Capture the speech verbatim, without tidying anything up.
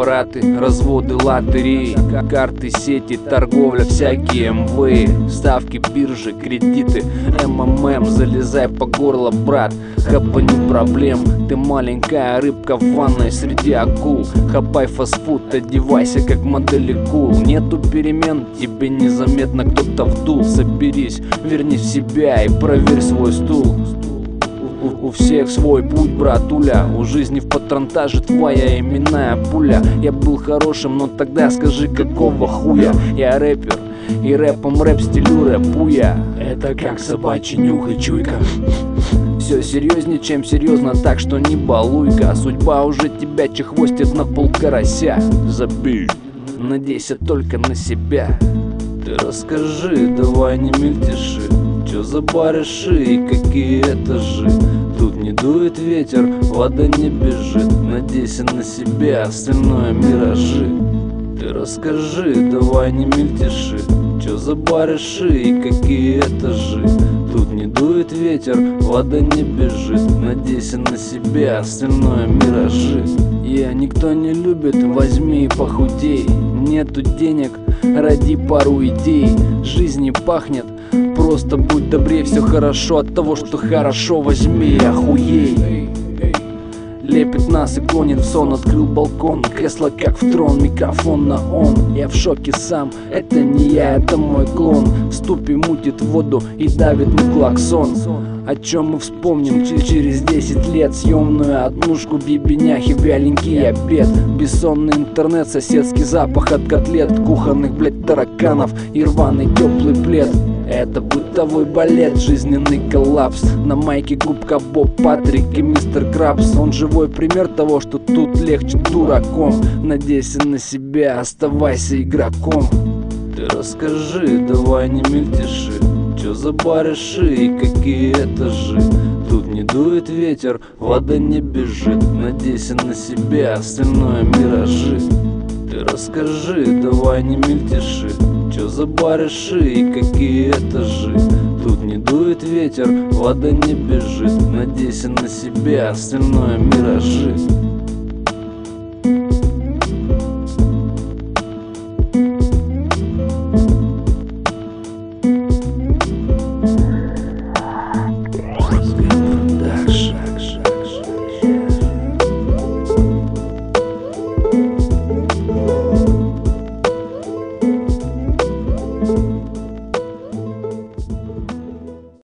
аппараты, разводы, лотереи, карты, сети, торговля, всякие эм вэ, ставки, биржи, кредиты, эм эм эм. Залезай по горло, брат, хапани проблем. Ты маленькая рыбка в ванной среди акул. Хапай фастфуд, одевайся как модели кул. Нету перемен, тебе незаметно кто-то вдул. Соберись, вернись в себя и проверь свой стул. У, у всех свой путь, братуля. У жизни в патронтаже твоя именная пуля. Я был хорошим, но тогда скажи, какого хуя? Я рэпер, и рэпом рэп стилю рэпуя. Это как собачий нюх и чуйка. Все серьезнее, чем серьезно, так что не балуйка. Судьба уже тебя чехвостит на пол карася. Забей, надейся только на себя. Ты расскажи, давай не мельтеши. Чё за барыши и какие этажи? Тут не дует ветер, вода не бежит. Надейся на себя, остальное миражи. Ты расскажи, давай не мельтеши. Чё за барыши и какие этажи? Тут не дует ветер, вода не бежит. Надейся на себя, остальное миражи. Я никто не любит, возьми и похудей. Нету денег, роди пару идей. Жизнь не пахнет, просто будь добрее. Все хорошо от того, что хорошо, возьми и охуей. Лепит нас и клонит в сон, открыл балкон. Кресло как в трон, микрофон на он. Я в шоке сам, это не я, это мой клон. В ступе мутит воду и давит на клаксон. О чем мы вспомним через десять лет? Съемную однушку, бибеняхи, вяленький обед. Бессонный интернет, соседский запах от котлет, кухонных, блять, тараканов и рваный теплый плед. Это бытовой балет, жизненный коллапс. На майке губка Боб, Патрик и мистер Крабс. Он живой пример того, что тут легче дураком. Надейся на себя, оставайся игроком. Ты расскажи, давай не мельтеши. Чё за барыши и какие этажи? Тут не дует ветер, вода не бежит. Надейся на себя, остальное миражи. Ты расскажи, давай не мельтеши. Чё за барыши и какие этажи? Тут не дует ветер, вода не бежит. Надейся на себя, остальное миражи.